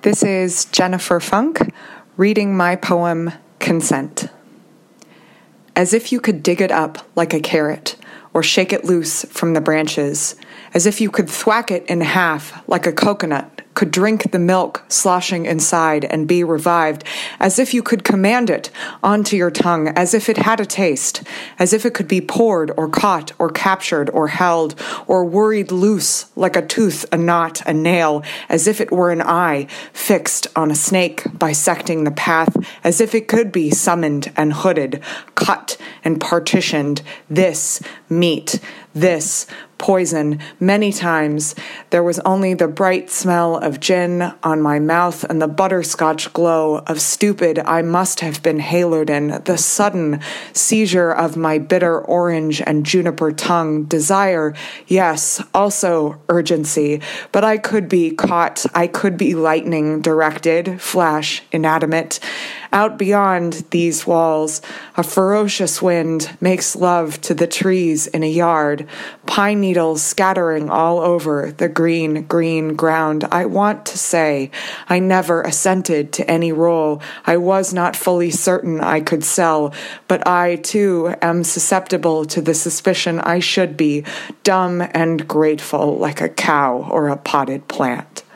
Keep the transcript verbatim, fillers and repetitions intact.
This is Jennifer Funk reading my poem, Consent. As if you could dig it up like a carrot, or shake it loose from the branches, as if you could thwack it in half like a coconut, could drink the milk sloshing inside and be revived, as if you could command it onto your tongue, as if it had a taste, as if it could be poured or caught or captured or held or worried loose like a tooth, a knot, a nail, as if it were an eye fixed on a snake bisecting the path, as if it could be summoned and hooded, cut and partitioned, this meat, this poison. Many times there was only the bright smell of gin on my mouth and the butterscotch glow of stupid I must have been haloed in, the sudden seizure of my bitter orange and juniper tongue, desire, yes, also urgency, but I could be caught, I could be lightning directed, flash inanimate. Out beyond these walls, a ferocious wind makes love to the trees in a yard, pine needles scattering all over the green, green ground. I want to say I never assented to any role I was not fully certain I could sell, but I, too, am susceptible to the suspicion I should be, dumb and grateful like a cow or a potted plant.